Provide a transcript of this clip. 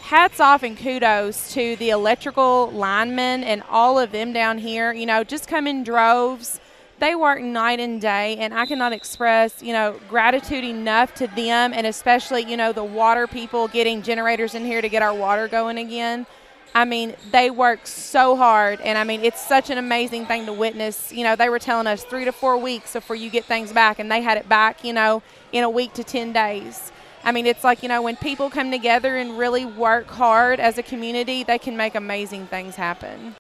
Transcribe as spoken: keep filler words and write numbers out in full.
hats off and kudos to the electrical linemen and all of them down here. You know, just come in droves. They work night and day, and I cannot express, you know, gratitude enough to them, and especially, you know, the water people getting generators in here to get our water going again. I mean, they work so hard, and I mean, it's such an amazing thing to witness. You know, they were telling us three to four weeks before you get things back, and they had it back, you know, in a week to ten days. I mean, it's like, you know, when people come together and really work hard as a community, they can make amazing things happen.